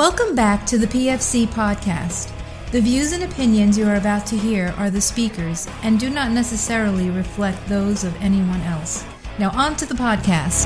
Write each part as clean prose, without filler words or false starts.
Welcome back to the PFC podcast. The views and opinions you are about to hear are the speakers and do not necessarily reflect those of anyone else. Now on to the podcast.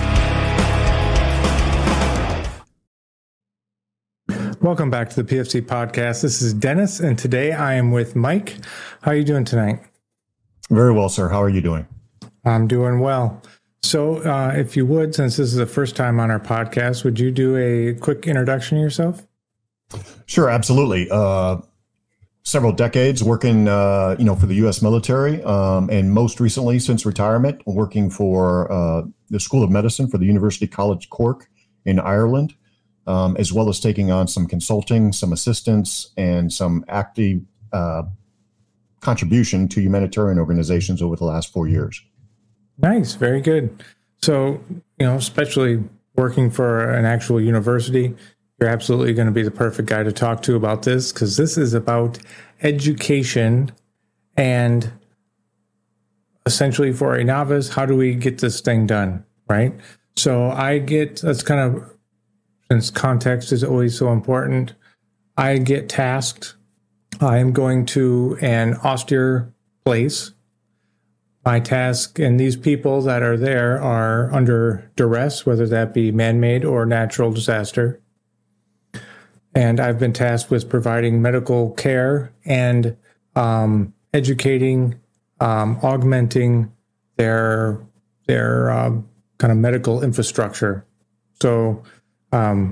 Welcome back to the PFC podcast. This is Dennis, and today I am with Mike. How are you doing tonight? Very well, sir. How are you doing? I'm doing well. So if you would, since this is the first time on our podcast, would you do a quick introduction of yourself? Sure, absolutely. Several decades working, for the U.S. military, and most recently, since retirement, working for the School of Medicine for the University College Cork in Ireland, as well as taking on some consulting, some assistance, and some active contribution to humanitarian organizations over the last 4 years. Nice. Very good. So, especially working for an actual university, you're absolutely going to be the perfect guy to talk to about this, because this is about education and essentially for a novice, how do we get this thing done, right? So that's kind of, since context is always so important, I get tasked. I am going to an austere place. My task, and these people that are there are under duress, whether that be man-made or natural disaster. And I've been tasked with providing medical care and educating, augmenting their kind of medical infrastructure. So how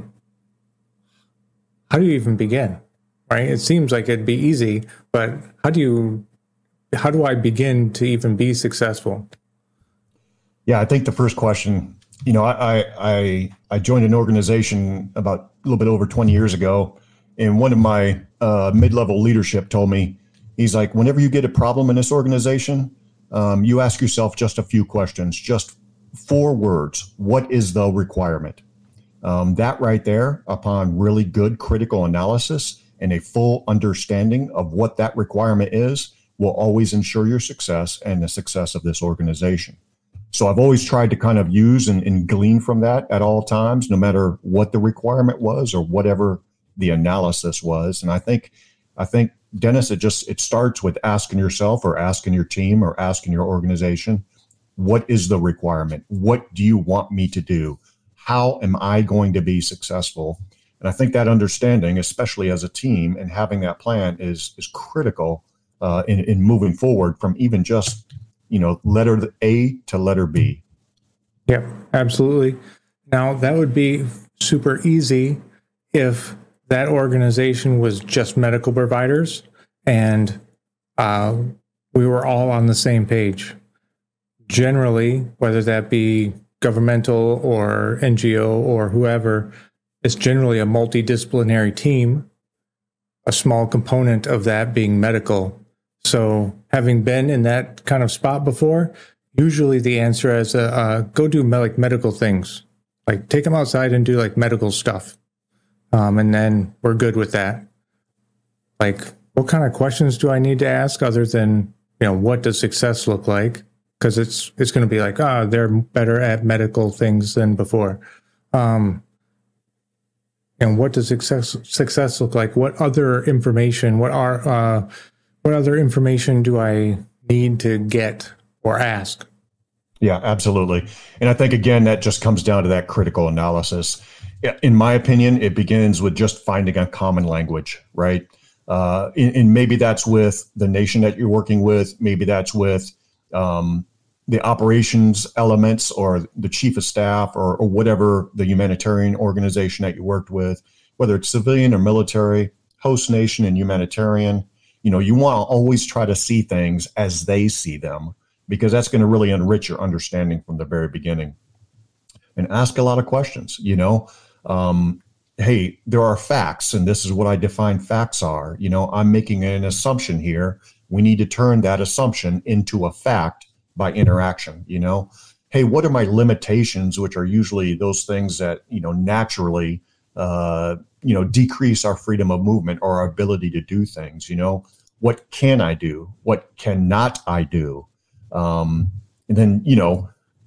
do you even begin, right? It seems like it'd be easy, but how do I begin to even be successful? Yeah, I think the first question, I joined an organization about a little bit over 20 years ago, and one of my mid-level leadership told me, he's like, whenever you get a problem in this organization, you ask yourself just a few questions, just 4 words. What is the requirement? That right there, upon really good critical analysis and a full understanding of what that requirement is, will always ensure your success and the success of this organization. So I've always tried to kind of use and glean from that at all times, no matter what the requirement was or whatever the analysis was. And I think, Dennis, it starts with asking yourself or asking your team or asking your organization, what is the requirement? What do you want me to do? How am I going to be successful? And I think that understanding, especially as a team, and having that plan is critical in moving forward from even just, letter A to letter B. Yeah, absolutely. Now, that would be super easy if that organization was just medical providers and we were all on the same page. Generally, whether that be governmental or NGO or whoever, it's generally a multidisciplinary team, a small component of that being medical. So having been in that kind of spot before, usually the answer is go do medical things, like take them outside and do like medical stuff. And then we're good with that. Like, what kind of questions do I need to ask other than, what does success look like? Because it's going to be like, they're better at medical things than before. And what does success look like? What other information, what other information do I need to get or ask? Yeah, absolutely. And I think, again, that just comes down to that critical analysis. In my opinion, it begins with just finding a common language, right? And maybe that's with the nation that you're working with. Maybe that's with the operations elements or the chief of staff or whatever the humanitarian organization that you worked with, whether it's civilian or military, host nation and humanitarian. You want to always try to see things as they see them, because that's going to really enrich your understanding from the very beginning. And ask a lot of questions, hey, there are facts, and this is what I define facts are. I'm making an assumption here. We need to turn that assumption into a fact by interaction. Hey, what are my limitations, which are usually those things that, naturally, decrease our freedom of movement or our ability to do things. What can I do? What cannot I do? And then,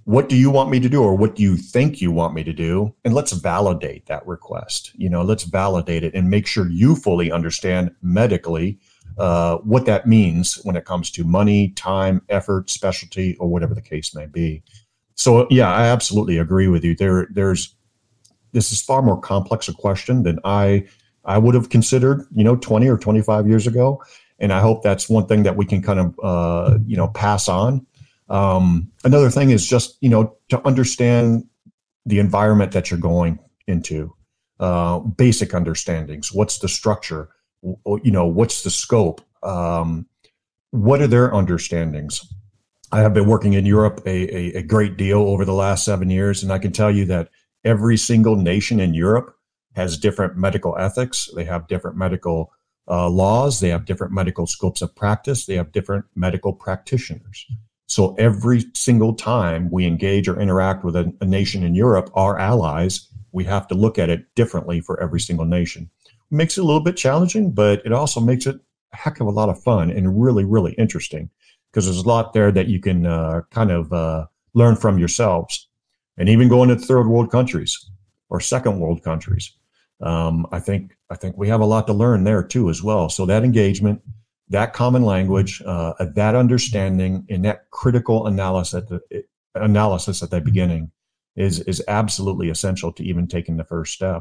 what do you want me to do, or what do you think you want me to do? And let's validate that request. Let's validate it and make sure you fully understand medically what that means when it comes to money, time, effort, specialty, or whatever the case may be. So, yeah, I absolutely agree with you. This is far more complex a question than I would have considered, 20 or 25 years ago. And I hope that's one thing that we can kind of, pass on. Another thing is just, to understand the environment that you're going into, basic understandings. What's the structure? What's the scope? What are their understandings? I have been working in Europe a great deal over the last 7 years, and I can tell you that every single nation in Europe has different medical ethics. They have different medical laws. They have different medical scopes of practice. They have different medical practitioners. So every single time we engage or interact with a nation in Europe, our allies, we have to look at it differently for every single nation. It makes it a little bit challenging, but it also makes it a heck of a lot of fun and really, really interesting, because there's a lot there that you can learn from yourselves. And even going to third world countries or second world countries, I think we have a lot to learn there too as well. So that engagement, that common language, that understanding, and that critical analysis at the beginning is absolutely essential to even taking the first step.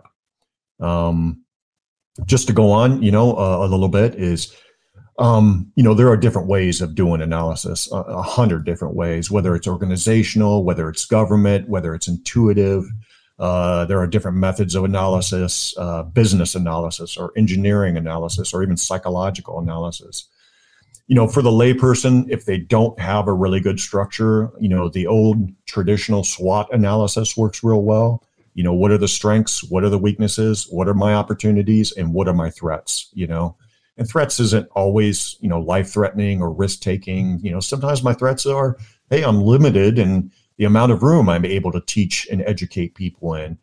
Just to go on, a little bit is, there are different ways of doing analysis, 100 different ways, whether it's organizational, whether it's government, whether it's intuitive. There are different methods of analysis, business analysis or engineering analysis, or even psychological analysis. For the layperson, if they don't have a really good structure, the old traditional SWOT analysis works real well. What are the strengths? What are the weaknesses? What are my opportunities? And what are my threats? And threats isn't always, life-threatening or risk-taking. Sometimes my threats are, hey, I'm limited in the amount of room I'm able to teach and educate people in.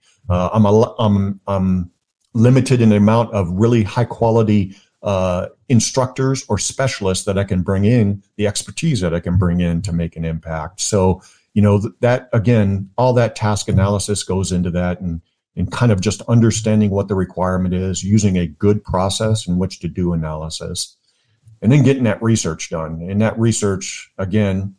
I'm limited in the amount of really high-quality instructors or specialists that I can bring in, the expertise that I can bring in to make an impact. So, that, again, all that task analysis goes into that, and kind of just understanding what the requirement is, using a good process in which to do analysis, and then getting that research done. And that research, again,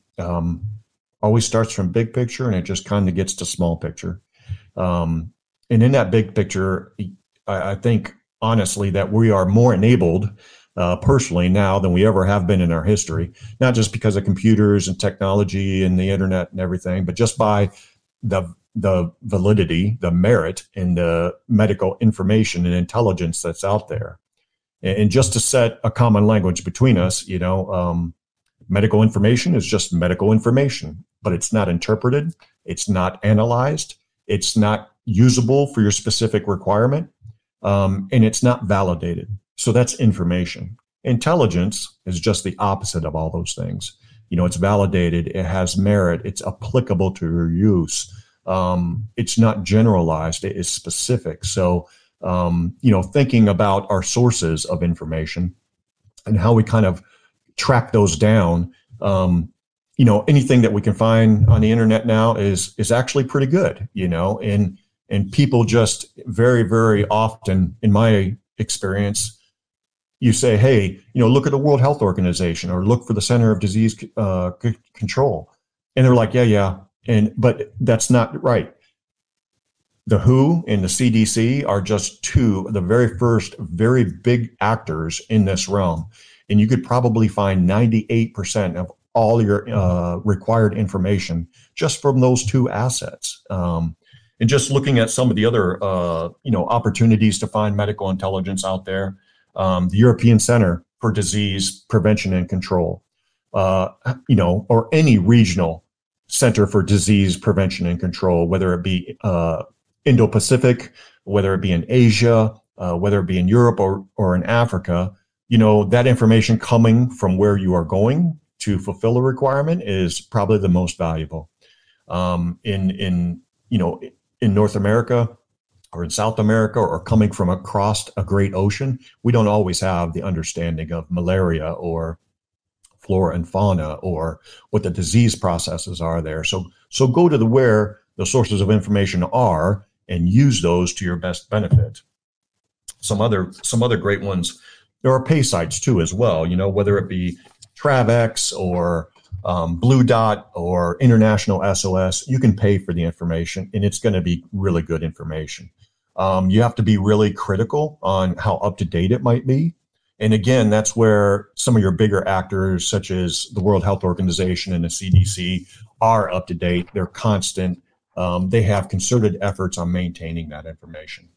always starts from big picture, and it just kind of gets to small picture. And in that big picture, I think, honestly, that we are more enabled personally now than we ever have been in our history, not just because of computers and technology and the internet and everything, but just by the validity, the merit in the medical information and intelligence that's out there. And just to set a common language between us, medical information is just medical information, but it's not interpreted. It's not analyzed. It's not usable for your specific requirement. And it's not validated. So that's information. Intelligence is just the opposite of all those things. It's validated. It has merit. It's applicable to your use. It's not generalized, it is specific. So, thinking about our sources of information and how we kind of track those down, anything that we can find on the internet now is actually pretty good, and people just very, very often, in my experience, you say, hey, look at the World Health Organization or look for the Center of Disease Control. And they're like, yeah. But that's not right. The WHO and the CDC are just two of the very first very big actors in this realm. And you could probably find 98% of all your required information just from those two assets. And just looking at some of the other, opportunities to find medical intelligence out there, the European Center for Disease Prevention and Control, or any regional Center for Disease Prevention and Control, whether it be Indo-Pacific, whether it be in Asia, whether it be in Europe or in Africa, that information coming from where you are going to fulfill a requirement is probably the most valuable. In North America or in South America or coming from across a great ocean, we don't always have the understanding of malaria or flora and fauna or what the disease processes are there. So go to where the sources of information are and use those to your best benefit. Some other great ones. There are pay sites too as well, whether it be TravX or Blue Dot or International SOS. You can pay for the information, and it's going to be really good information. You have to be really critical on how up to date it might be. And again, that's where some of your bigger actors, such as the World Health Organization and the CDC, are up to date. They're constant. They have concerted efforts on maintaining that information.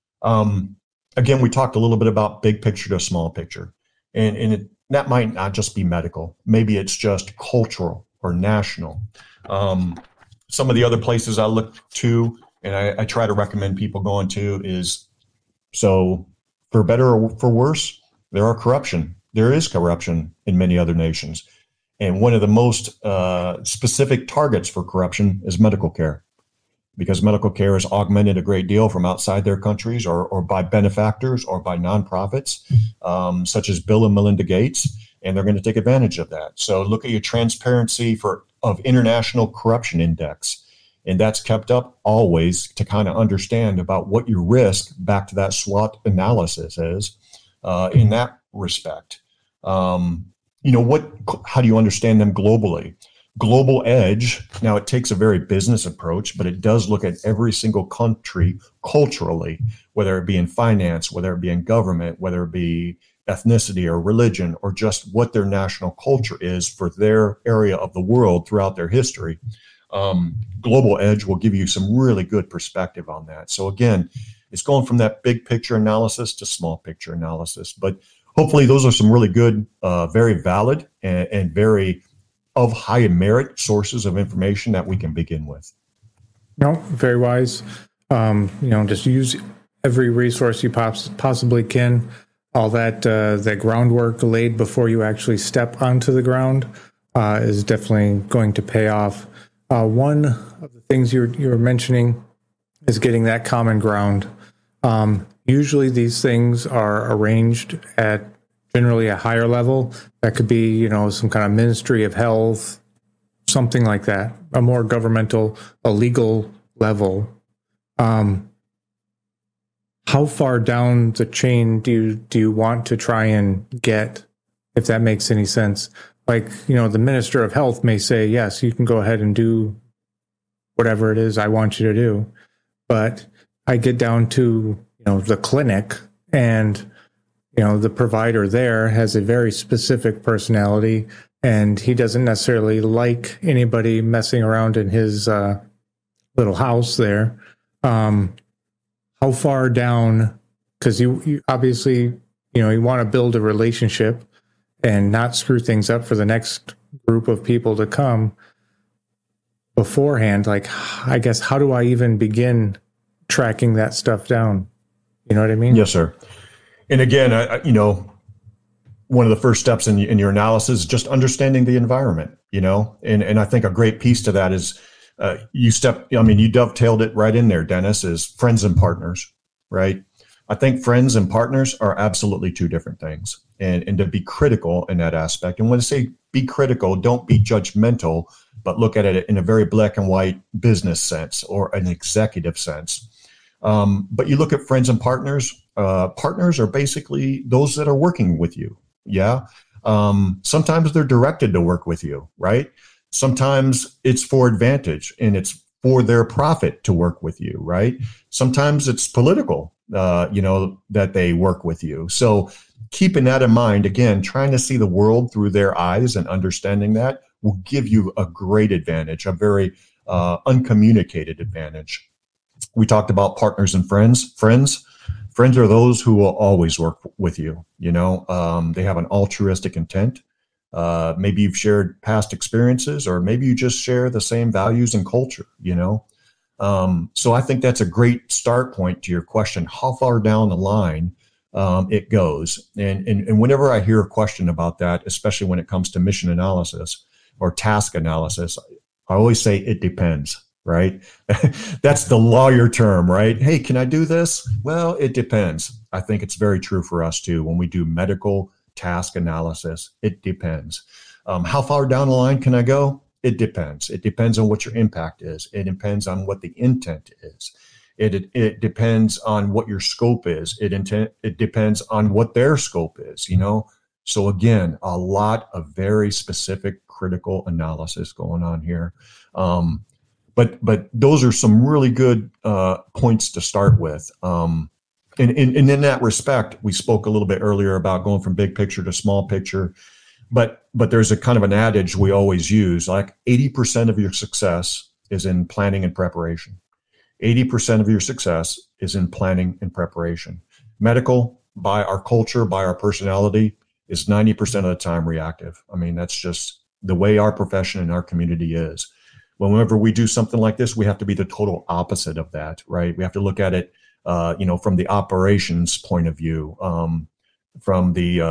Again, we talked a little bit about big picture to small picture, and that might not just be medical. Maybe it's just cultural or national. Some of the other places I look to, and I try to recommend people going to, is, so for better or for worse, there is corruption in many other nations. And one of the most specific targets for corruption is medical care, because medical care is augmented a great deal from outside their countries or by benefactors or by nonprofits, such as Bill and Melinda Gates, and they're going to take advantage of that. So look at your Transparency of International Corruption Index, and that's kept up always to kind of understand about what your risk, back to that SWOT analysis, is in that respect. How do you understand them globally? Global Edge, now it takes a very business approach, but it does look at every single country culturally, whether it be in finance, whether it be in government, whether it be ethnicity or religion, or just what their national culture is for their area of the world throughout their history. Global Edge will give you some really good perspective on that. So again, it's going from that big picture analysis to small picture analysis. But hopefully those are some really good, very valid and very of high merit sources of information that we can begin with. No, very wise. Just use every resource you possibly can. All that groundwork laid before you actually step onto the ground is definitely going to pay off. One of the things you were mentioning is getting that common ground. Usually these things are arranged at generally a higher level. That could be, some kind of Ministry of Health, something like that, a more governmental, a legal level. How far down the chain do you want to try and get, if that makes any sense? Like, the Minister of Health may say, yes, you can go ahead and do whatever it is I want you to do. But I get down to, the clinic, and the provider there has a very specific personality, and he doesn't necessarily like anybody messing around in his little house there. How far down? Because you obviously, you want to build a relationship and not screw things up for the next group of people to come beforehand. Like, I guess, how do I even begin tracking that stuff down? You know what I mean? Yes, sir. And again, one of the first steps in your analysis is just understanding the environment, and I think a great piece to that is you dovetailed it right in there, Dennis, is friends and partners, right? I think friends and partners are absolutely two different things, and to be critical in that aspect. And when I say be critical, don't be judgmental, but look at it in a very black and white business sense or an executive sense. But you look at friends and partners. Partners are basically those that are working with you. Yeah. Sometimes they're directed to work with you, right? Sometimes it's for advantage and it's for their profit to work with you, right? Sometimes it's political, that they work with you. So keeping that in mind, again, trying to see the world through their eyes and understanding that will give you a great advantage, a very uncommunicated advantage. We talked about partners and friends. Friends are those who will always work with you. They have an altruistic intent. Maybe you've shared past experiences, or maybe you just share the same values and culture, So I think that's a great start point to your question, how far down the line it goes. And whenever I hear a question about that, especially when it comes to mission analysis or task analysis, I always say it depends. Right? That's the lawyer term, right? Hey, can I do this? Well, it depends. I think it's very true for us too. When we do medical task analysis, it depends. How far down the line can I go? It depends. It depends on what your impact is. It depends on what the intent is. It depends on what your scope is. It depends on what their scope is, So again, a lot of very specific critical analysis going on here. But those are some really good points to start with. And in that respect, we spoke a little bit earlier about going from big picture to small picture. But there's a kind of an adage we always use, like 80% of your success is in planning and preparation. 80% of your success is in planning and preparation. Medical, by our culture, by our personality, is 90% of the time reactive. I mean, that's just the way our profession and our community is. Whenever we do something like this, we have to be the total opposite of that, right? We have to look at it, from the operations point of view, from the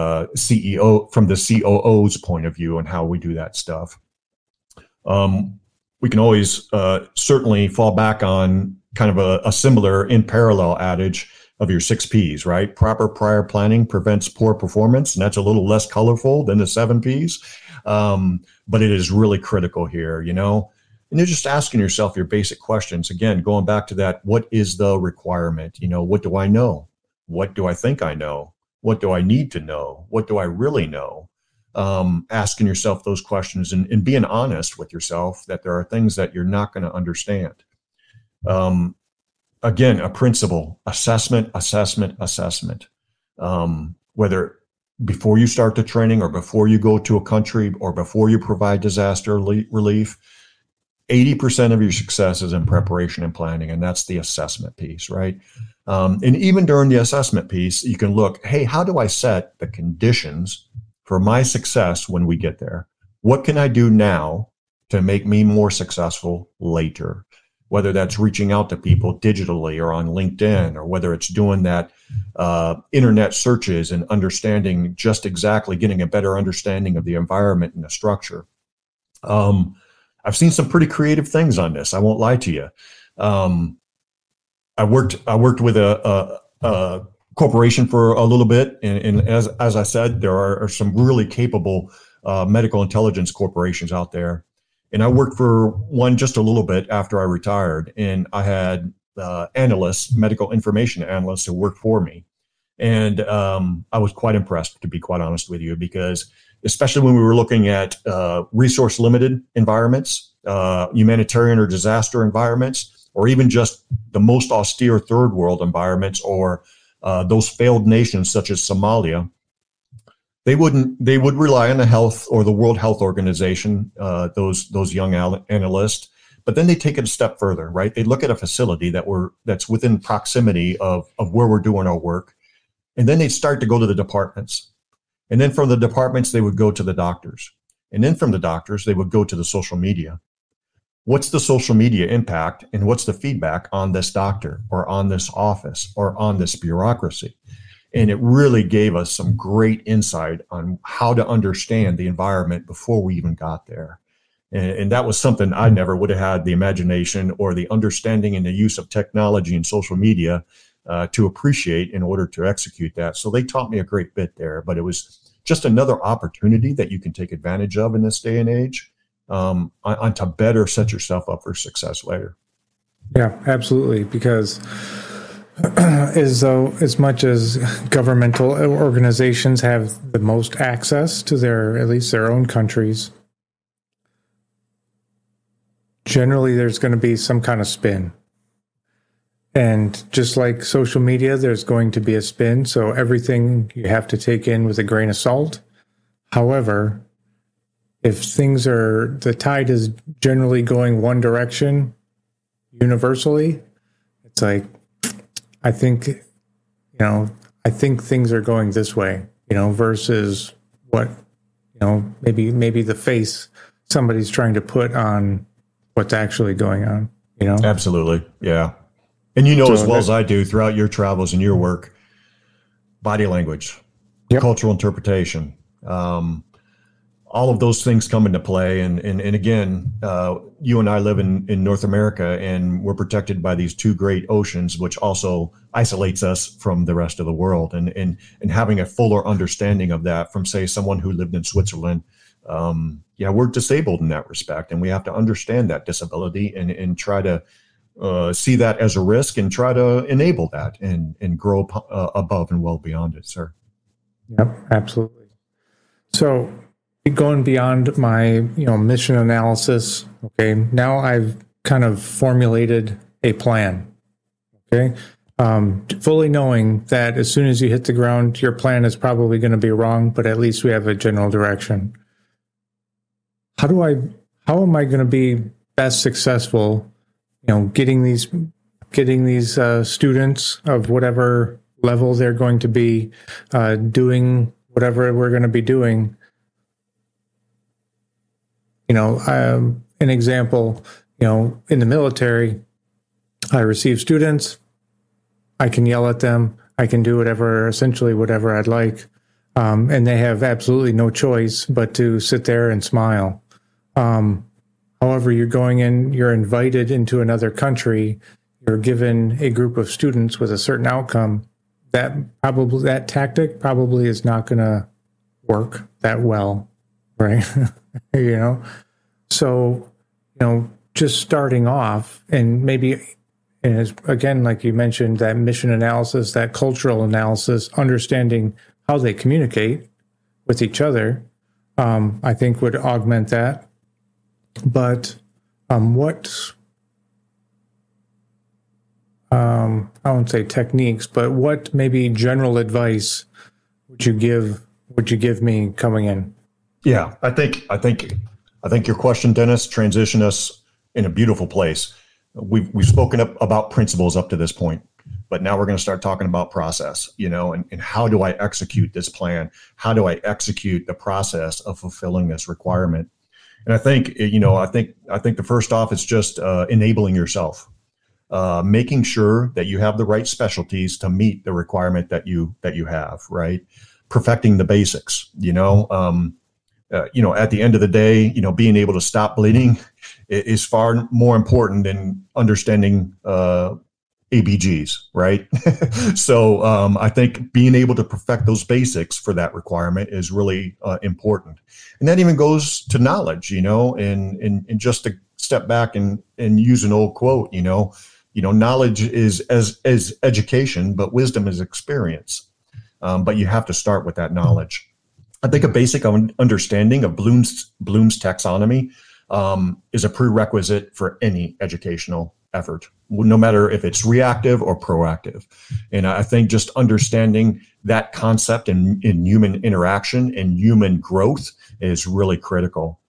COO's point of view, and how we do that stuff. We can always certainly fall back on kind of a similar in parallel adage of your 6 Ps, right? Proper prior planning prevents poor performance, and that's a little less colorful than the 7 Ps, but it is really critical here, And you're just asking yourself your basic questions. Again, going back to that, what is the requirement? What do I know? What do I think I know? What do I need to know? What do I really know? Asking yourself those questions and being honest with yourself that there are things that you're not going to understand. Again, a principle, assessment. Whether before you start the training or before you go to a country or before you provide disaster relief, 80% of your success is in preparation and planning, and that's the assessment piece, right? And even during the assessment piece, you can look, hey, how do I set the conditions for my success when we get there? What can I do now to make me more successful later? Whether that's reaching out to people digitally or on LinkedIn, or whether it's doing that internet searches and understanding just exactly getting a better understanding of the environment and the structure. I've seen some pretty creative things on this. I won't lie to you. I worked with a corporation for a little bit, and as I said, there are some really capable medical intelligence corporations out there. And I worked for one just a little bit after I retired, and I had analysts, medical information analysts, who worked for me. And I was quite impressed, to be quite honest with you, because especially when we were looking at resource-limited environments, humanitarian or disaster environments, or even just the most austere third world environments, or those failed nations such as Somalia, they would rely on the health or the World Health Organization, those young analysts, but then they take it a step further, right? They look at a facility that's within proximity of where we're doing our work, and then they start to go to the departments. And then from the departments, they would go to the doctors. And then from the doctors, they would go to the social media. What's the social media impact, and what's the feedback on this doctor or on this office or on this bureaucracy? And it really gave us some great insight on how to understand the environment before we even got there. And that was something I never would have had the imagination or the understanding and the use of technology and social media to appreciate in order to execute that. So they taught me a great bit there, but it was just another opportunity that you can take advantage of in this day and age, on to better set yourself up for success later. Yeah, absolutely. Because as much as governmental organizations have the most access to at least their own countries, generally there's going to be some kind of spin. And just like social media, there's going to be a spin. So everything you have to take in with a grain of salt. However, if the tide is generally going one direction universally, it's like, I think things are going this way, versus what, maybe the face somebody's trying to put on what's actually going on, Absolutely. Yeah. And as well as I do throughout your travels and your work, body language, yep, cultural interpretation, all of those things come into play. And again, you and I live in North America, and we're protected by these two great oceans, which also isolates us from the rest of the world. And having a fuller understanding of that from, say, someone who lived in Switzerland Yeah, we're disabled in that respect, and we have to understand that disability and try to see that as a risk and try to enable that and grow above and well beyond it, sir. Yep, absolutely. So going beyond my, mission analysis, okay, now I've kind of formulated a plan, okay, fully knowing that as soon as you hit the ground, your plan is probably going to be wrong, but at least we have a general direction. How am I going to be best successful, getting these students of whatever level they're going to be doing whatever we're going to be doing. An example, in the military, I receive students, I can yell at them, I can do essentially whatever I'd like, and they have absolutely no choice but to sit there and smile. However, you're invited into another country, you're given a group of students with a certain outcome, that tactic probably is not going to work that well, right? So, just starting off and maybe, again, like you mentioned, that mission analysis, that cultural analysis, understanding how they communicate with each other, I think would augment that. But what, I won't say techniques, but what maybe general advice would you give me coming in? Yeah, I think your question, Dennis, transitioned us in a beautiful place. We've spoken about principles up to this point, but now we're going to start talking about process, and how do I execute this plan? How do I execute the process of fulfilling this requirement? And I think, I think the first off is just enabling yourself, making sure that you have the right specialties to meet the requirement that you have, right? Perfecting the basics, at the end of the day, being able to stop bleeding is far more important than understanding ABGs, right? So I think being able to perfect those basics for that requirement is really important. And that even goes to knowledge, and just to step back and use an old quote, knowledge is as education, but wisdom is experience. But you have to start with that knowledge. I think a basic understanding of Bloom's taxonomy is a prerequisite for any educational effort, no matter if it's reactive or proactive. And I think just understanding that concept in human interaction and human growth is really critical.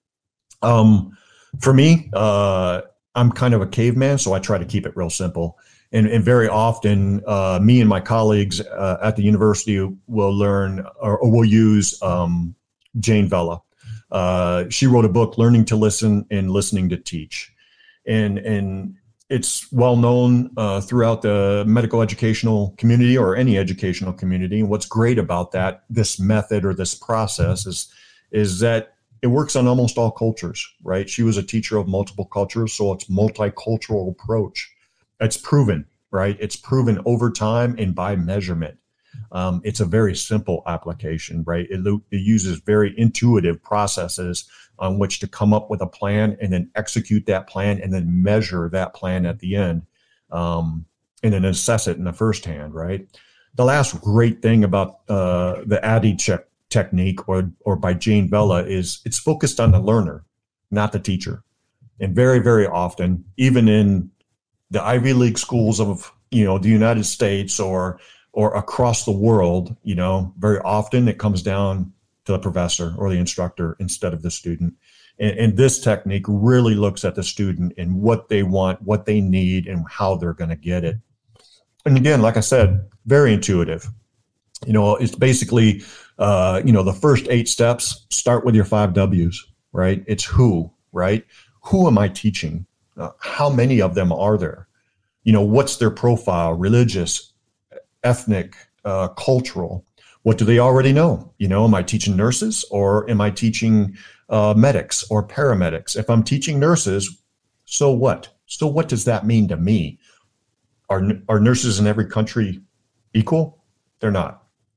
For me, I'm kind of a caveman, so I try to keep it real simple. And very often, me and my colleagues at the university will learn or will use Jane Vella. She wrote a book, Learning to Listen and Listening to Teach. And it's well known throughout the medical educational community or any educational community. And what's great about this method or this process is that it works on almost all cultures, right? She was a teacher of multiple cultures, so it's multicultural approach. It's proven, right? It's proven over time and by measurement. It's a very simple application, right? It uses very intuitive processes on which to come up with a plan and then execute that plan and then measure that plan at the end, and then assess it in the first hand, right? The last great thing about the ADDIE technique or by Jane Vella is it's focused on the learner, not the teacher. And very, very often, even in the Ivy League schools of, the United States or across the world, very often it comes down to the professor or the instructor instead of the student. And this technique really looks at the student and what they want, what they need, and how they're going to get it. And again, like I said, very intuitive. It's basically, the first 8 steps start with your 5 W's, right? It's who, right? Who am I teaching? How many of them are there? What's their profile, religious, ethnic, cultural? What do they already know? Am I teaching nurses or am I teaching medics or paramedics? If I'm teaching nurses, so what? So what does that mean to me? Are nurses in every country equal? They're not.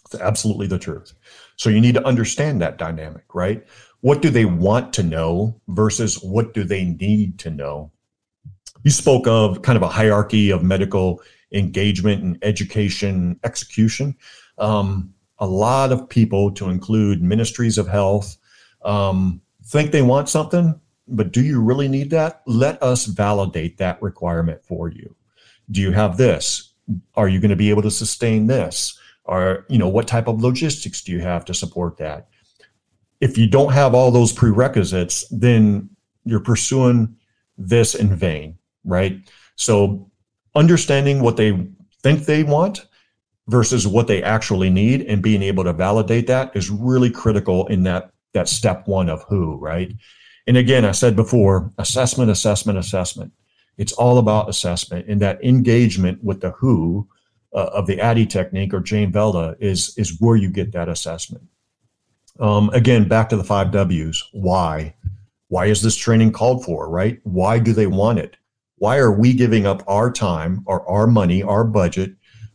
It's absolutely the truth. So you need to understand that dynamic, right? What do they want to know versus what do they need to know? You spoke of kind of a hierarchy of medical engagement and education execution. A lot of people, to include ministries of health, think they want something, but do you really need that? Let us validate that requirement for you. Do you have this? Are you going to be able to sustain this? Or, what type of logistics do you have to support that? If you don't have all those prerequisites, then you're pursuing this in vain, right? So understanding what they think they want versus what they actually need and being able to validate that is really critical in that step one of who, right? And again, I said before, assessment. It's all about assessment, and that engagement with the who of the ADDIE technique or Jane Vela is where you get that assessment. Again, back to the 5 W's. Why? Why is this training called for, right? Why do they want it? Why are we giving up our time or our money, our budget,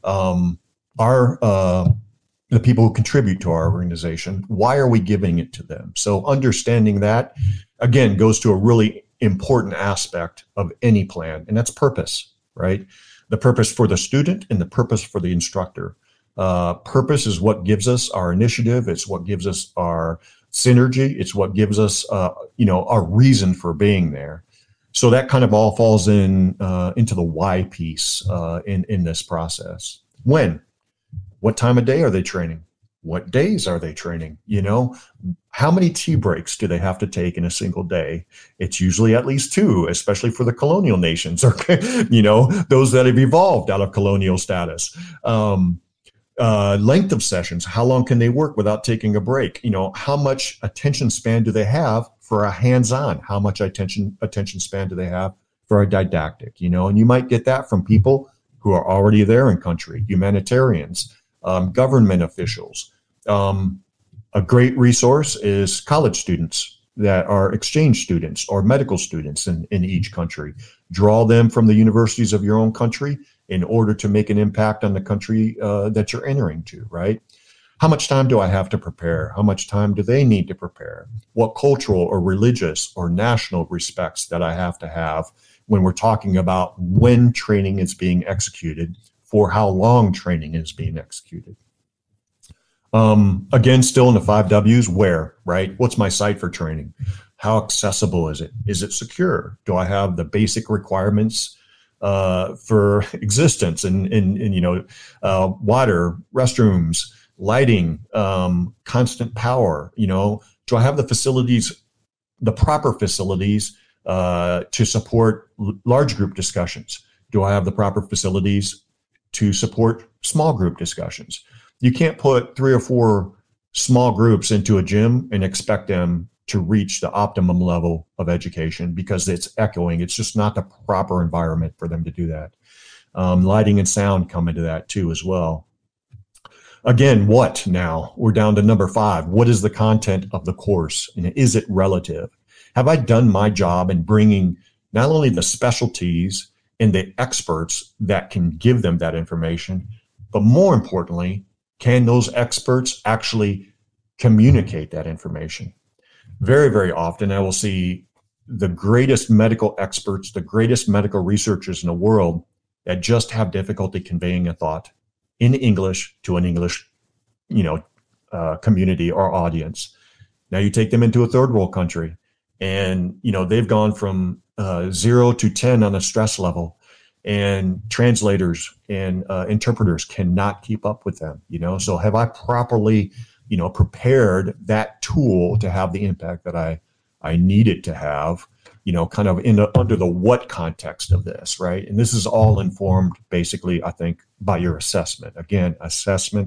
the people who contribute to our organization? Why are we giving it to them? So understanding that, again, goes to a really important aspect of any plan, and that's purpose, right? The purpose for the student and the purpose for the instructor. Purpose is what gives us our initiative. It's what gives us our synergy. It's what gives us, our reason for being there. So that kind of all falls into the why piece in this process. When? What time of day are they training? What days are they training? How many tea breaks do they have to take in a single day? It's usually at least 2, especially for the colonial nations, or, those that have evolved out of colonial status. Length of sessions. How long can they work without taking a break? How much attention span do they have for a hands-on? How much attention span do they have for a didactic? And you might get that from people who are already there in country, humanitarians, government officials. A great resource is college students that are exchange students or medical students in each country. Draw them from the universities of your own country in order to make an impact on the country that you're entering to, right? How much time do I have to prepare? How much time do they need to prepare? What cultural or religious or national respects that I have to have when we're talking about when training is being executed, for how long training is being executed. Again, still in the 5 W's, where, right? What's my site for training? How accessible is it? Is it secure? Do I have the basic requirements for existence and water, restrooms, lighting, constant power? Do I have the facilities, the proper facilities to support large group discussions? Do I have the proper facilities to support small group discussions? You can't put 3 or 4 small groups into a gym and expect them to reach the optimum level of education because it's echoing. It's just not the proper environment for them to do that. Lighting and sound come into that too as well. Again, what now? We're down to number 5. What is the content of the course, and is it relative? Have I done my job in bringing not only the specialties and the experts that can give them that information, but more importantly, can those experts actually communicate that information? Very, very often I will see the greatest medical experts, the greatest medical researchers in the world that just have difficulty conveying a thought in English to an English, community or audience. Now you take them into a third world country and, they've gone from 0 to 10 on a stress level, and translators and interpreters cannot keep up with them, So have I properly, prepared that tool to have the impact that I need it to have, kind of under the what context of this, right? And this is all informed basically, I think, by your assessment. Again, assessment,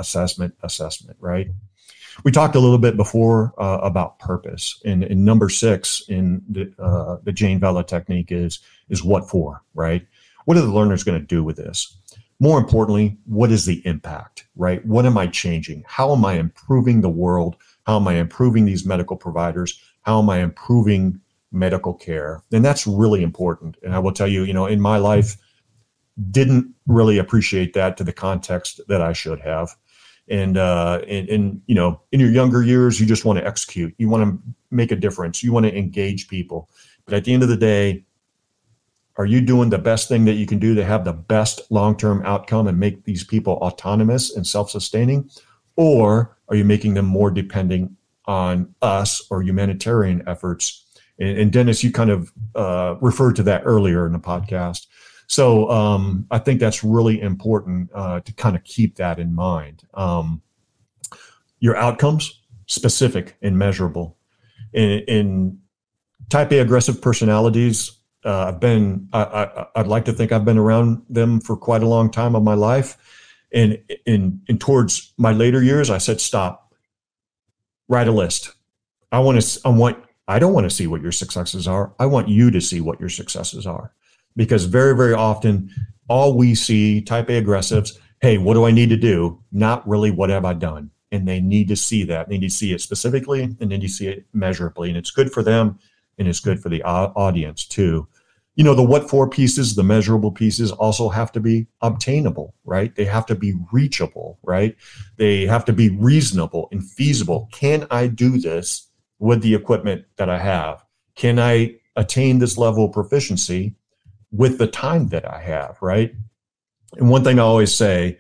right? We talked a little bit before about purpose, and number 6 in the Jane Vela technique is what for, right? What are the learners going to do with this? More importantly, what is the impact, right? What am I changing? How am I improving the world? How am I improving these medical providers? How am I improving medical care? And that's really important. And I will tell you, in my life, didn't really appreciate that to the context that I should have. And you know, in your younger years, you just want to execute. You want to make a difference. You want to engage people. But at the end of the day, are you doing the best thing that you can do to have the best long-term outcome and make these people autonomous and self-sustaining? Or are you making them more dependent on us or humanitarian efforts? And Dennis, you kind of referred to that earlier in the podcast. So I think that's really important to kind of keep that in mind. Your outcomes, specific and measurable. In type A aggressive personalities, I'd like to think I've been around them for quite a long time of my life. And towards my later years, I said, stop, write a list. I don't want to see what your successes are. I want you to see what your successes are. Because very, very often, all we see, type A aggressives, hey, what do I need to do? Not really, what have I done? And they need to see that. They need to see it specifically, and then you see it measurably. And it's good for them, and it's good for the audience too. You know, the what for pieces, the measurable pieces also have to be obtainable, right? They have to be reachable, right? They have to be reasonable and feasible. Can I do this with the equipment that I have? Can I attain this level of proficiency with the time that I have, right? And one thing I always say,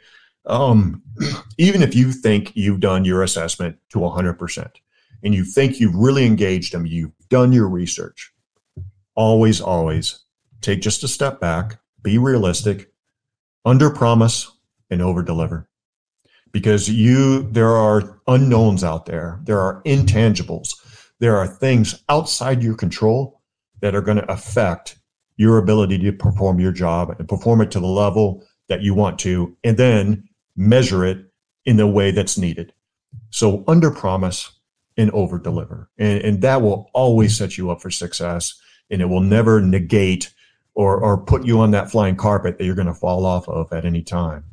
even if you think you've done your assessment to 100% and you think you've really engaged them, you've done your research, always take just a step back, be realistic, under promise and over deliver. Because there are unknowns out there. There are intangibles. There are things outside your control that are going to affect your ability to perform your job and perform it to the level that you want to, and then measure it in the way that's needed. So under promise and over deliver. And that will always set you up for success, and it will never negate or put you on that flying carpet that you're going to fall off of at any time.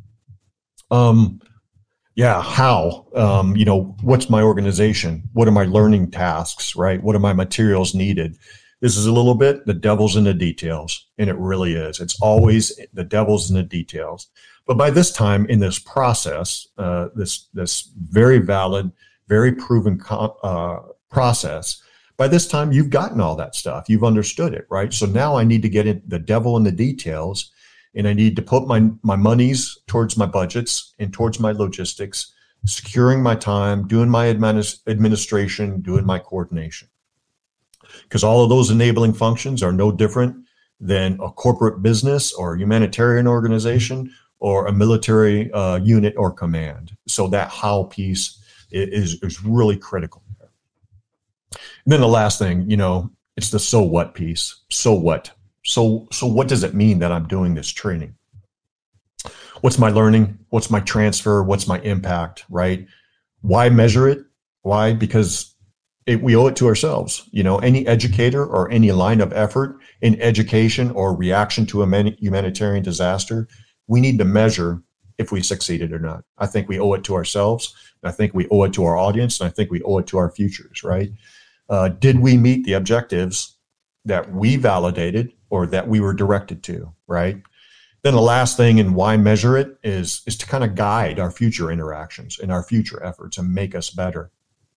How? What's my organization? What are my learning tasks, right? What are my materials needed? This is a little bit the devil's in the details, and it really is. It's always the devil's in the details. But by this time in this process, this very valid, very proven process, by this time you've gotten all that stuff. You've understood it, right? So now I need to get in the devil in the details, and I need to put my monies towards my budgets and towards my logistics, securing my time, doing my administration, doing my coordination. Because all of those enabling functions are no different than a corporate business or a humanitarian organization or a military unit or command. So that how piece is really critical. And then the last thing, it's the so what piece. So what? So what does it mean that I'm doing this training? What's my learning? What's my transfer? What's my impact, right? Why measure it? Why? Because we owe it to ourselves. Any educator or any line of effort in education or reaction to a humanitarian disaster, we need to measure if we succeeded or not. I think we owe it to ourselves. And I think we owe it to our audience. And I think we owe it to our futures, right? Did we meet the objectives that we validated or that we were directed to, right? Then the last thing, and why measure it, is to kind of guide our future interactions and our future efforts and make us better.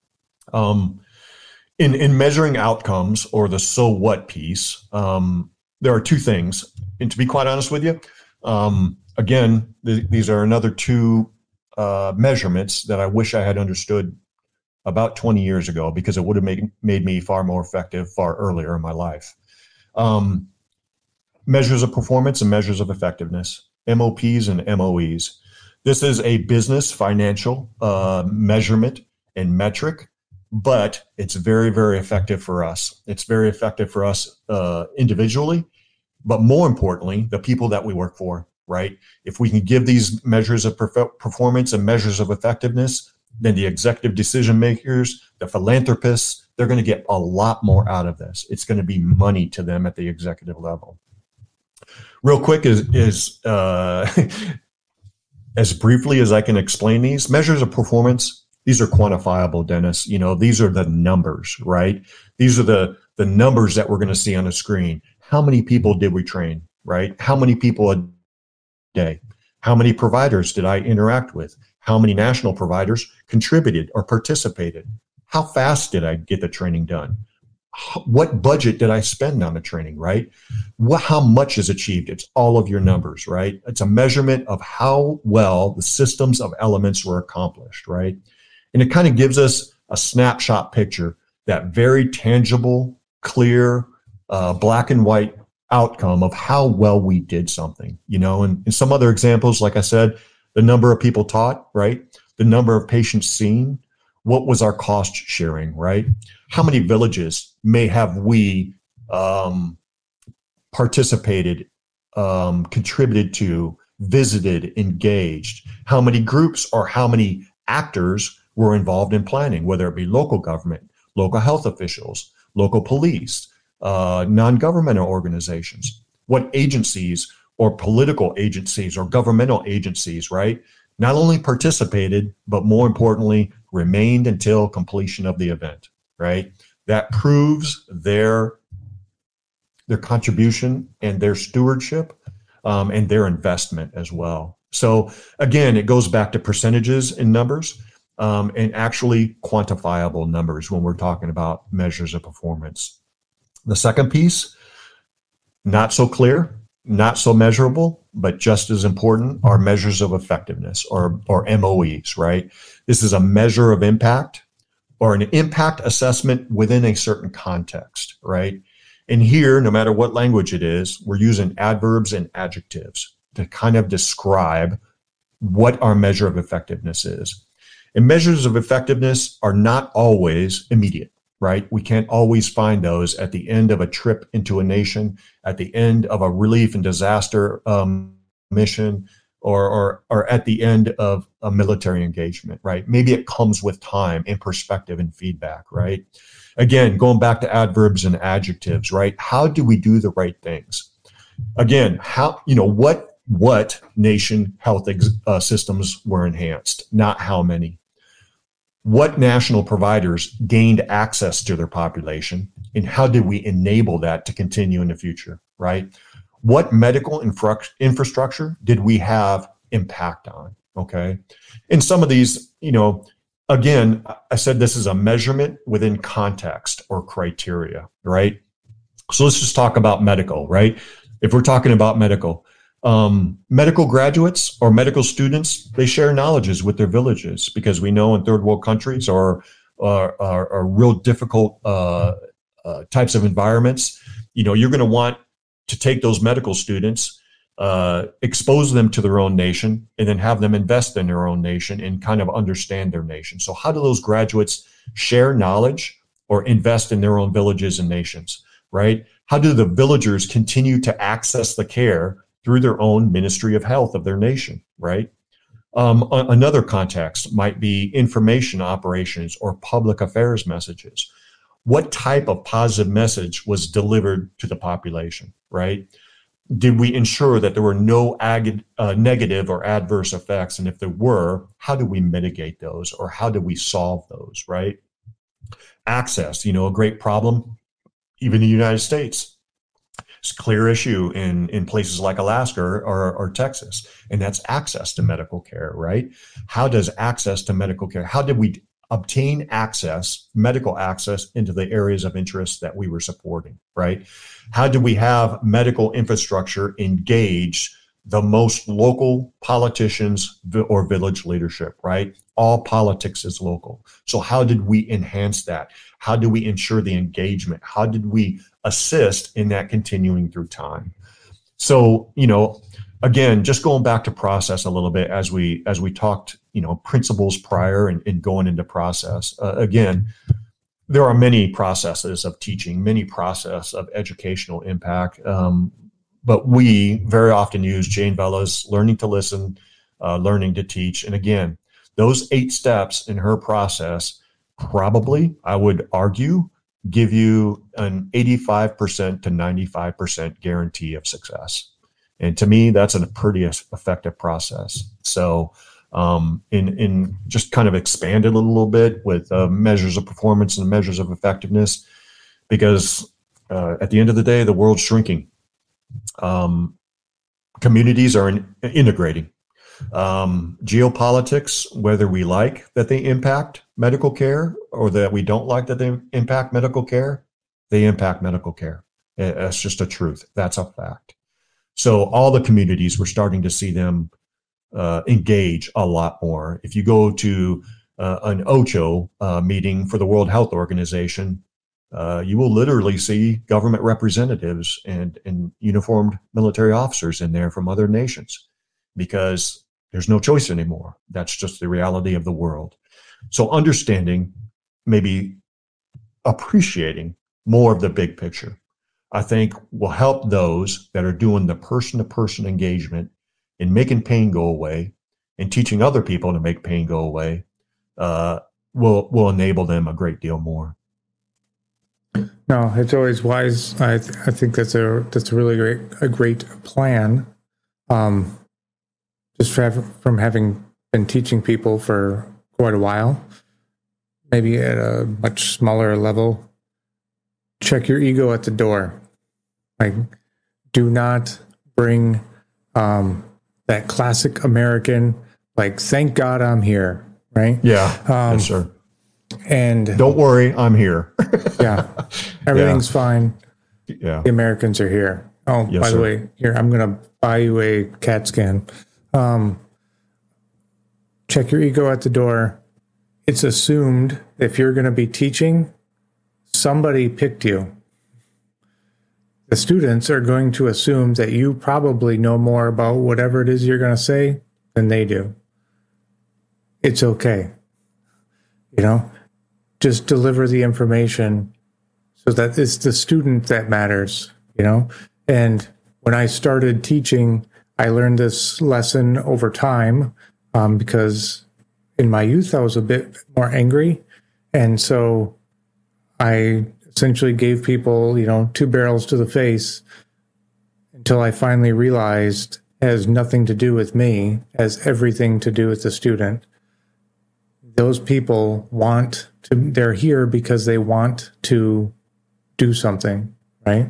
In measuring outcomes, or the so what piece, there are two things. And to be quite honest with you, again, these are another two measurements that I wish I had understood about 20 years ago, because it would have made me far more effective far earlier in my life. Measures of performance and measures of effectiveness, MOPs and MOEs. This is a business financial measurement and metric, but it's very, very effective for us. It's very effective for us individually, but more importantly, the people that we work for, right? If we can give these measures of performance and measures of effectiveness, then the executive decision makers, the philanthropists, they're going to get a lot more out of this. It's going to be money to them at the executive level. Real quick, is as briefly as I can explain these, measures of performance, these are quantifiable, Dennis. These are the numbers, right? These are the numbers that we're going to see on the screen. How many people did we train, right? How many people a day? How many providers did I interact with? How many national providers contributed or participated? How fast did I get the training done? What budget did I spend on the training, right? How much is achieved? It's all of your numbers, right? It's a measurement of how well the systems of elements were accomplished, right? And it kind of gives us a snapshot picture, that very tangible, clear, black and white outcome of how well we did something, and some other examples, like I said, the number of people taught, right? The number of patients seen. What was our cost sharing, right? How many villages have we participated, contributed to, visited, engaged? How many groups or how many actors were involved in planning, whether it be local government, local health officials, local police, non-governmental organizations? What agencies or political agencies or governmental agencies, right, not only participated, but more importantly, remained until completion of the event, right? That proves their contribution and their stewardship and their investment as well. So again, it goes back to percentages and numbers and actually quantifiable numbers when we're talking about measures of performance. The second piece, not so clear, not so measurable, but just as important, are measures of effectiveness or MOEs, right? This is a measure of impact or an impact assessment within a certain context, right? And here, no matter what language it is, we're using adverbs and adjectives to kind of describe what our measure of effectiveness is. And measures of effectiveness are not always immediate, right? We can't always find those at the end of a trip into a nation, at the end of a relief and disaster mission, or at the end of a military engagement, right? Maybe it comes with time and perspective and feedback, right? Again, going back to adverbs and adjectives, right? How do we do the right things? Again, what nation health systems were enhanced, not how many. What national providers gained access to their population, and how did we enable that to continue in the future, right? What medical infrastructure did we have impact on, okay? And some of these, again, I said this is a measurement within context or criteria, right? So let's just talk about medical, right? If we're talking about medical graduates or medical students, they share knowledges with their villages, because we know in third world countries or real difficult types of environments, you're going to want to take those medical students, expose them to their own nation, and then have them invest in their own nation and kind of understand their nation. So how do those graduates share knowledge or invest in their own villages and nations, right? How do the villagers continue to access the care through their own Ministry of Health of their nation, right? Another context might be information operations or public affairs messages. What type of positive message was delivered to the population, right? Did we ensure that there were no negative or adverse effects? And if there were, how do we mitigate those, or how do we solve those, right? Access, a great problem, even in the United States. It's a clear issue in places like Alaska or Texas, and that's access to medical care, right? How does access to medical care, how did we obtain access, medical access, into the areas of interest that we were supporting, right? How do we have medical infrastructure engage the most local politicians or village leadership, right? All politics is local. So how did we enhance that? How do we ensure the engagement? How did we assist in that continuing through time? So, again, just going back to process a little bit as we talked, principles prior and going into process. Again, there are many processes of teaching, many process of educational impact. But we very often use Jane Vella's learning to listen, learning to teach. And again, those 8 steps in her process probably, I would argue, give you an 85% to 95% guarantee of success. And to me, that's a pretty effective process. So in just kind of expand it a little bit with measures of performance and measures of effectiveness, because at the end of the day, the world's shrinking. Communities are integrating. Geopolitics, whether we like that they impact medical care or that we don't like that they impact medical care, they impact medical care. That's just a truth. That's a fact. So all the communities, we're starting to see them engage a lot more. If you go to an OCHO meeting for the World Health Organization, you will literally see government representatives and uniformed military officers in there from other nations, because there's no choice anymore. That's just the reality of the world. So understanding, maybe appreciating more of the big picture, I think will help those that are doing the person-to-person engagement in making pain go away and teaching other people to make pain go away, will enable them a great deal more. No, it's always wise. I think that's a really great plan. Just from having been teaching people for quite a while, maybe at a much smaller level, check your ego at the door. Like, do not bring that classic American, like, thank God I'm here, right? Yeah, yes, sir. And don't worry, I'm here. Yeah, everything's fine. Yeah, the Americans are here. Oh, yes, by the way, here, I'm going to buy you a CAT scan. Check your ego at the door. It's assumed if you're going to be teaching, somebody picked you. The students are going to assume that you probably know more about whatever it is you're going to say than they do. It's okay. Just deliver the information so that it's the student that matters, And when I started teaching, I learned this lesson over time because in my youth, I was a bit more angry. And so I essentially gave people, 2 barrels to the face until I finally realized it has nothing to do with me, it has everything to do with the student. Those people they're here because they want to do something, right?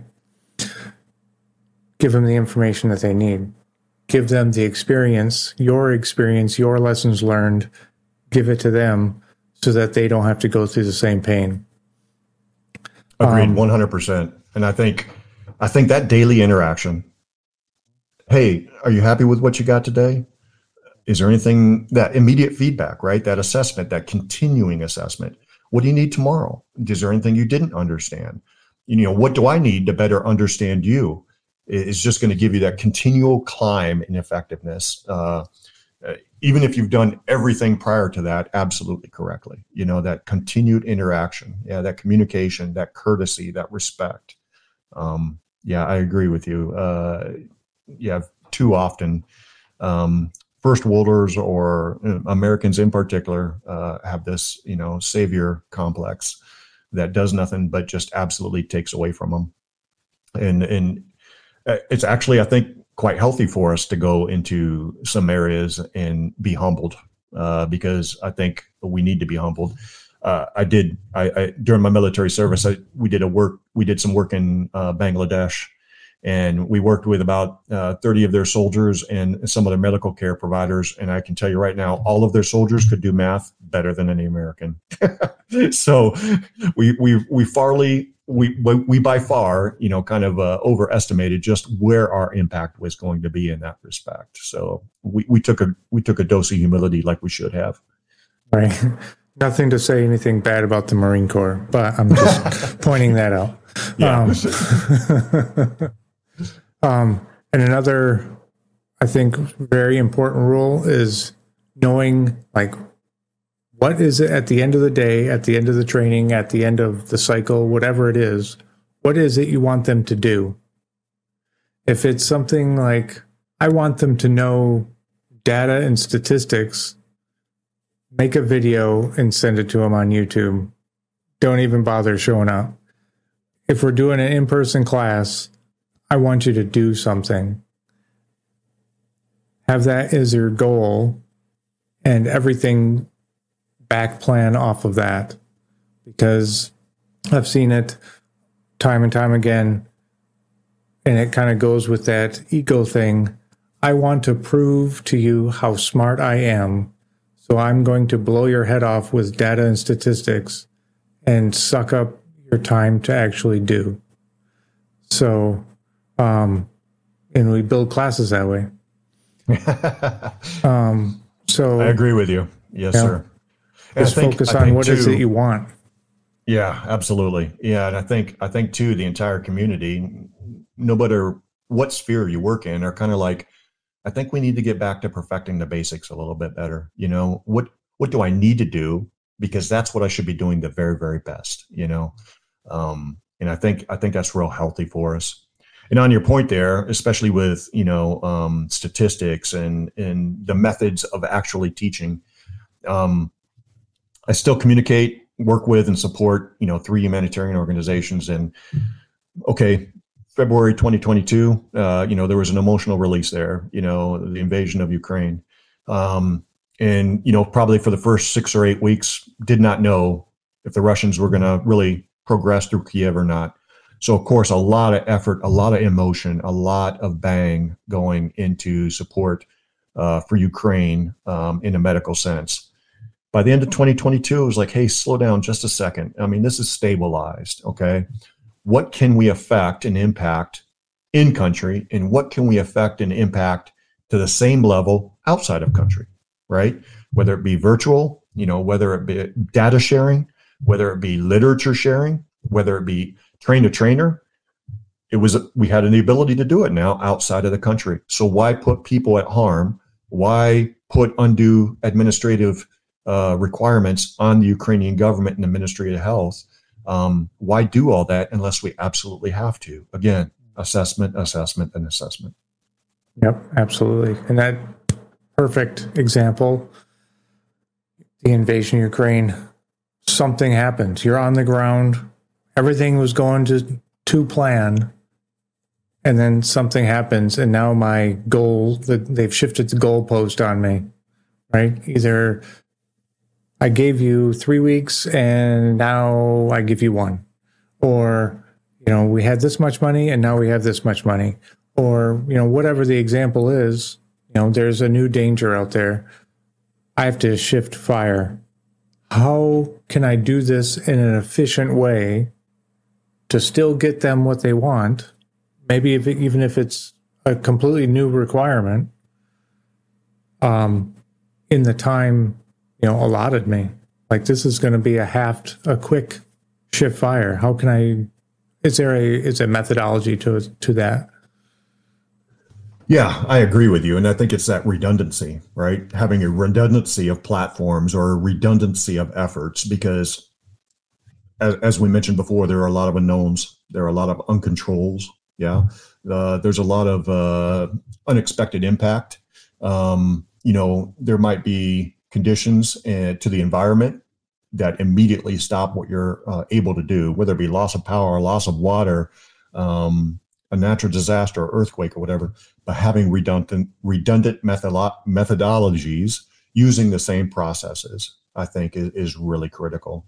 Give them the information that they need. Give them the experience, your lessons learned, give it to them so that they don't have to go through the same pain. Agreed, 100%. And I think that daily interaction, hey, are you happy with what you got today? Is there anything, that immediate feedback, right? That assessment, that continuing assessment. What do you need tomorrow? Is there anything you didn't understand? What do I need to better understand you? Is just going to give you that continual climb in effectiveness. Even if you've done everything prior to that absolutely correctly, that continued interaction, that communication, that courtesy, that respect. I agree with you. Too often, first worlders or Americans in particular have this, savior complex that does nothing but just absolutely takes away from them. And it's actually, I think, quite healthy for us to go into some areas and be humbled because I think we need to be humbled. I during my military service, we did some work in Bangladesh, and we worked with about 30 of their soldiers and some of their medical care providers. And I can tell you right now, all of their soldiers could do math better than any American. So we by far, kind of overestimated just where our impact was going to be in that respect. So we took a dose of humility like we should have. Right. Nothing to say anything bad about the Marine Corps, but I'm just pointing that out. Yeah. And another, I think, very important rule is knowing, like, what is it at the end of the day, at the end of the training, at the end of the cycle, whatever it is, what is it you want them to do? If it's something like, I want them to know data and statistics, make a video and send it to them on YouTube. Don't even bother showing up. If we're doing an in-person class, I want you to do something. Have that as your goal, and everything back plan off of that, because I've seen it time and time again, and it kind of goes with that ego thing. I want to prove to you how smart I am. So I'm going to blow your head off with data and statistics and suck up your time to actually do. So, and we build classes that way. So I agree with you. Yes, sir. Just focus on what is it you want. Yeah, absolutely. Yeah, and I think too, the entire community, no matter what sphere you work in, are kind of like, I think we need to get back to perfecting the basics a little bit better. You know, what do I need to do? Because that's what I should be doing the very, very best, you know? And I think that's real healthy for us. And on your point there, especially with, you know, statistics and the methods of actually teaching, I still communicate, work with, and support, you know, 3 humanitarian organizations. And okay, February 2022, you know, there was an emotional release there, you know, the invasion of Ukraine. And, you know, probably for the first 6 or 8 weeks, did not know if the Russians were going to really progress through Kiev or not. So, of course, a lot of effort, a lot of emotion, a lot of bang going into support for Ukraine in a medical sense. By the end of 2022, it was like, hey, slow down just a second. I mean, this is stabilized, okay? What can we affect and impact in country, and what can we affect and impact to the same level outside of country, right? Whether it be virtual, you know, whether it be data sharing, whether it be literature sharing, whether it be train to trainer, we had the ability to do it now outside of the country. So why put people at harm? Why put undue administrative requirements on the Ukrainian government and the Ministry of Health? Why do all that unless we absolutely have to? Again, assessment, and assessment. Yep, absolutely. And that perfect example, the invasion of Ukraine, something happened. You're on the ground. Everything was going to plan. And then something happens. And now my goal, they've shifted the goalpost on me, right? Either I gave you 3 weeks and now I give you 1. Or, you know, we had this much money and now we have this much money. Or, you know, whatever the example is, you know, there's a new danger out there. I have to shift fire. How can I do this in an efficient way to still get them what they want? Maybe even if it's a completely new requirement, in the time, you know, allotted me. Like, this is going to be a quick shift fire. How can is there a methodology to that? Yeah, I agree with you. And I think it's that redundancy, right? Having a redundancy of platforms or a redundancy of efforts, because as we mentioned before, there are a lot of unknowns. There are a lot of uncontrols. Yeah. There's a lot of unexpected impact. You know, there might be conditions to the environment that immediately stop what you're able to do, whether it be loss of power, loss of water, a natural disaster, or earthquake, or whatever. But having redundant methodologies using the same processes, I think, is really critical.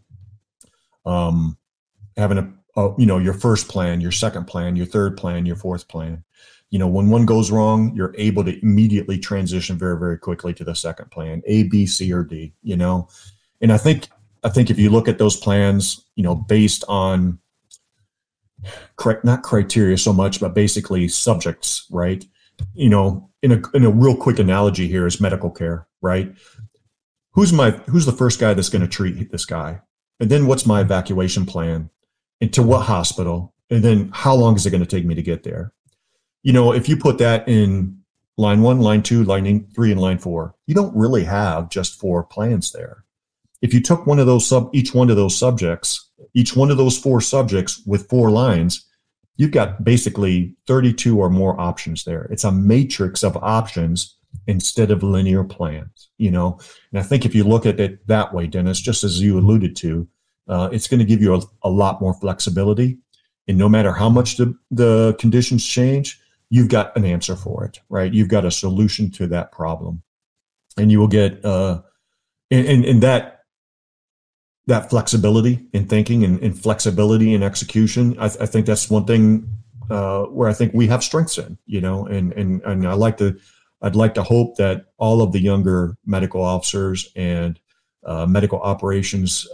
Having you know, your first plan, your second plan, your third plan, your fourth plan. You know, when one goes wrong, you're able to immediately transition very, very quickly to the second plan, A, B, C, or D, you know. And I think if you look at those plans, you know, based on not criteria so much, but basically subjects, right? You know, in a real quick analogy here is medical care, right? Who's the first guy that's going to treat this guy? And then what's my evacuation plan? And to what hospital? And then how long is it going to take me to get there? You know, if you put that in line 1, line 2, line 3, and line 4, you don't really have just 4 plans there. If you took each one of those 4 subjects with 4 lines, you've got basically 32 or more options there. It's a matrix of options instead of linear plans, you know. And I think if you look at it that way, Dennis, just as you alluded to, it's going to give you a lot more flexibility. And no matter how much the conditions change, you've got an answer for it, right? You've got a solution to that problem. And you will get, and that flexibility in thinking and flexibility in execution, I think that's one thing where I think we have strengths in, you know, and I like to I'd like to hope that all of the younger medical officers and medical operations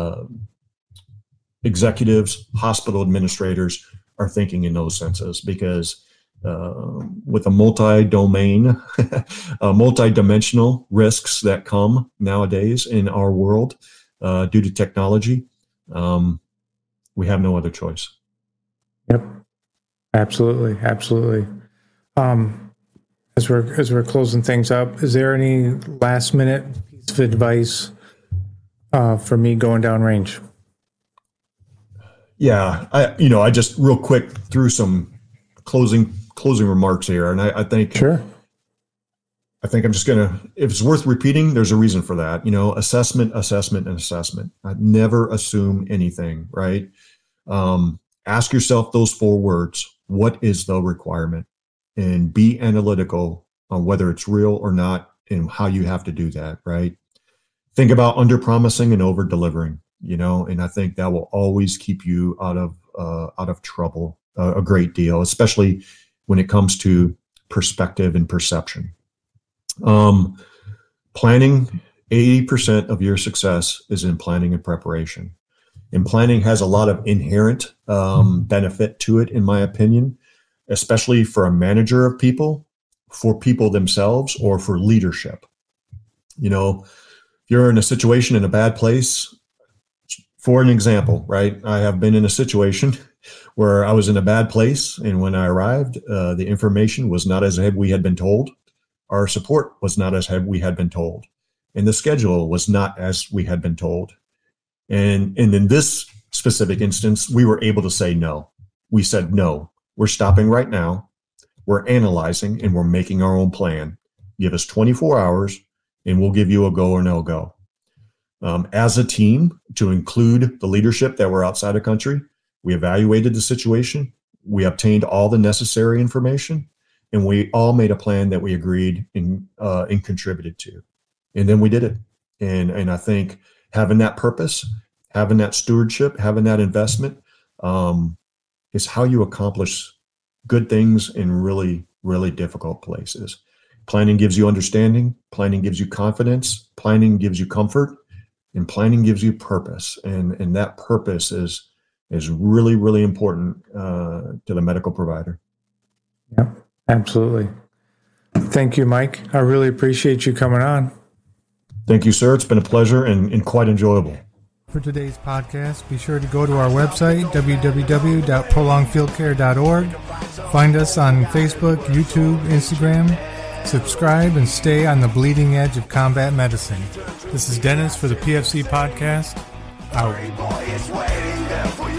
executives, hospital administrators are thinking in those senses, because with a multi-domain, multi-dimensional risks that come nowadays in our world due to technology, we have no other choice. Yep, absolutely. As we're closing things up, is there any last minute piece of advice for me going downrange? Yeah, I just real quick threw some closing remarks here, and I think sure. I think I'm just gonna, if it's worth repeating, there's a reason for that. Assessment, and assessment. I'd never assume anything, right? Ask yourself those 4 words. What is the requirement? And be analytical on whether it's real or not and how you have to do that, right? Think about under-promising and over-delivering, and I think that will always keep you out of trouble a great deal, especially when it comes to perspective and perception. Planning, 80% of your success is in planning and preparation. And planning has a lot of inherent benefit to it, in my opinion, especially for a manager of people, for people themselves, or for leadership. If you're in a situation in a bad place, for an example, right? I have been in a situation where I was in a bad place, and when I arrived, the information was not as we had been told. Our support was not as we had been told, and the schedule was not as we had been told. And in this specific instance, we were able to say no. We said, no, we're stopping right now. We're analyzing, and we're making our own plan. Give us 24 hours, and we'll give you a go or no go. As a team, to include the leadership that were outside the country, we evaluated the situation. We obtained all the necessary information, and we all made a plan that we agreed and contributed to. And then we did it. And I think having that purpose, having that stewardship, having that investment is how you accomplish good things in really, really difficult places. Planning gives you understanding. Planning gives you confidence. Planning gives you comfort. And planning gives you purpose. And that purpose is really, really important to the medical provider. Yeah, absolutely. Thank you, Mike. I really appreciate you coming on. Thank you, sir. It's been a pleasure and quite enjoyable. For today's podcast, be sure to go to our website, www.prolongfieldcare.org. Find us on Facebook, YouTube, Instagram. Subscribe and stay on the bleeding edge of combat medicine. This is Dennis for the PFC Podcast. Out.